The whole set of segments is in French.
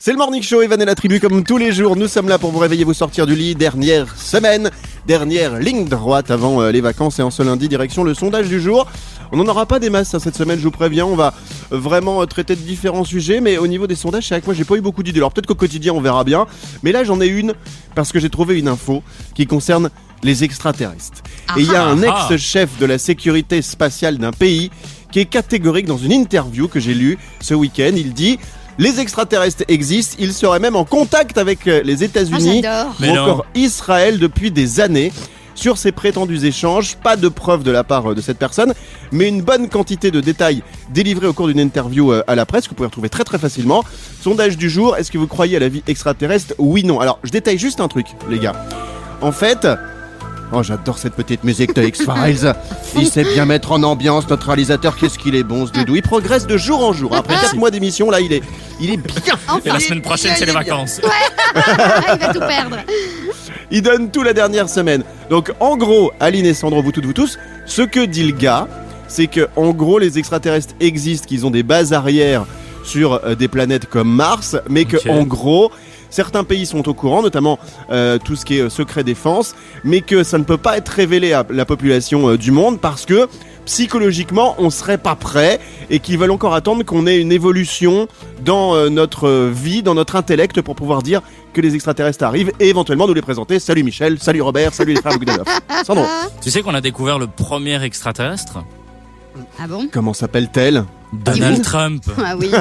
C'est le Morning Show, Evan et la tribu comme tous les jours. Nous sommes là pour vous réveiller, vous sortir du lit. Dernière semaine, dernière ligne droite avant les vacances. Et en ce lundi, direction le sondage du jour. On n'en aura pas des masses cette semaine, je vous préviens. On va vraiment traiter de différents sujets. Mais au niveau des sondages, c'est vrai que moi, j'ai pas eu beaucoup d'idées. Alors peut-être qu'au quotidien, on verra bien. Mais là, j'en ai une parce que j'ai trouvé une info qui concerne les extraterrestres. Et il y a un ex-chef de la sécurité spatiale d'un pays qui est catégorique dans une interview que j'ai lue ce week-end. Il dit... Les extraterrestres existent, ils seraient même en contact avec les États-Unis ou encore Israël depuis des années sur ces prétendus échanges. Pas de preuves de la part de cette personne, mais une bonne quantité de détails délivrés au cours d'une interview à la presse que vous pouvez retrouver très très facilement. Sondage du jour, est-ce que vous croyez à la vie extraterrestre? Oui, non. Alors, je détaille juste un truc, les gars. En fait... Oh, j'adore cette petite musique de X-Files. Il sait bien mettre en ambiance notre réalisateur. Qu'est-ce qu'il est bon, ce doudou. Il progresse de jour en jour. Après 4 mois d'émission, là, il est bien. Enfin, et la semaine prochaine, c'est les vacances. Ouais. Il va tout perdre. Il donne tout la dernière semaine. Donc, en gros, Aline et Sandro, vous toutes, vous tous, ce que dit le gars, c'est que, en gros, les extraterrestres existent, qu'ils ont des bases arrières sur des planètes comme Mars, mais que, en gros... Certains pays sont au courant, notamment tout ce qui est secret défense, mais que ça ne peut pas être révélé à la population du monde parce que psychologiquement on serait pas prêt et qu'ils veulent encore attendre qu'on ait une évolution dans notre vie, dans notre intellect pour pouvoir dire que les extraterrestres arrivent et éventuellement nous les présenter. Salut Michel, salut Robert, salut les frères Bogdanov. Sandro. Tu sais qu'on a découvert le premier extraterrestre? Ah bon? Comment s'appelle-t-elle? Donald Trump. Ah oui.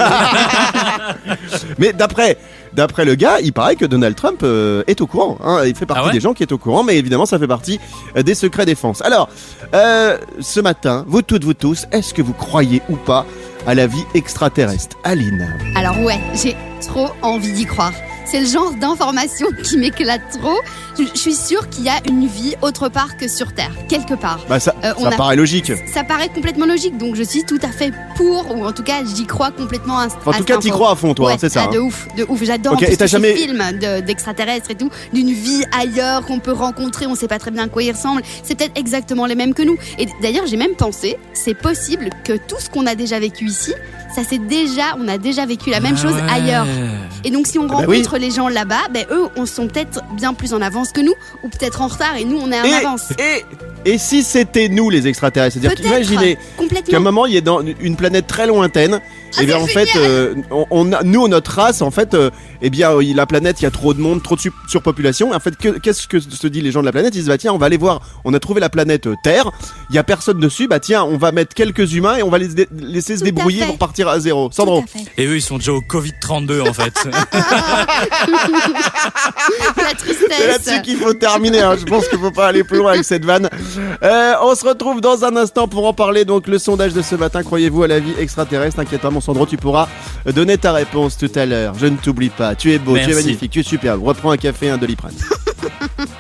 Mais d'après le gars, il paraît que Donald Trump est au courant. Hein. Il fait partie des gens qui est au courant, mais évidemment, ça fait partie des secrets défense. Alors, ce matin, vous toutes, vous tous, est-ce que vous croyez ou pas à la vie extraterrestre? Aline. Alors ouais, j'ai trop envie d'y croire. C'est le genre d'information qui m'éclate trop. Je suis sûre qu'il y a une vie autre part que sur Terre, quelque part. Bah ça paraît logique. Ça paraît complètement logique, donc je suis tout à fait pour, ou en tout cas j'y crois complètement à en tout cas t'y crois à fond toi, ouais, c'est ça. De ouf. J'adore okay, tous ces films d'extraterrestres et tout, d'une vie ailleurs qu'on peut rencontrer, on sait pas très bien à quoi ils ressemblent. C'est peut-être exactement les mêmes que nous. Et d'ailleurs j'ai même pensé, c'est possible que tout ce qu'on a déjà vécu ici, on a déjà vécu la même chose ailleurs. Et donc si on rencontre les gens là-bas, eux, on sont peut-être bien plus en avance que nous, ou peut-être en retard, et nous, on est en avance. Et si c'était nous, les extraterrestres? C'est-à-dire qu'imaginez qu'à un moment, il est dans une planète très lointaine, et bien en fait, nous, notre race, en fait, la planète, il y a trop de monde, trop de surpopulation. En fait, qu'est-ce que se disent les gens de la planète? Ils se disent, tiens, on va aller voir, on a trouvé la planète Terre, il y a personne dessus, tiens, on va mettre quelques humains et on va les laisser se débrouiller pour partir à zéro. Sandro. Et eux, ils sont déjà au Covid-32, en fait. La tristesse. C'est là-dessus qu'il faut terminer, hein. Je pense qu'il faut pas aller plus loin avec cette vanne. On se retrouve dans un instant pour en parler. Donc, le sondage de ce matin, croyez-vous à la vie extraterrestre? T'inquiète pas, mon Sandro, tu pourras donner ta réponse tout à l'heure. Je ne t'oublie pas. Tu es beau, tu es magnifique, tu es superbe. Reprends un café, un Doliprane.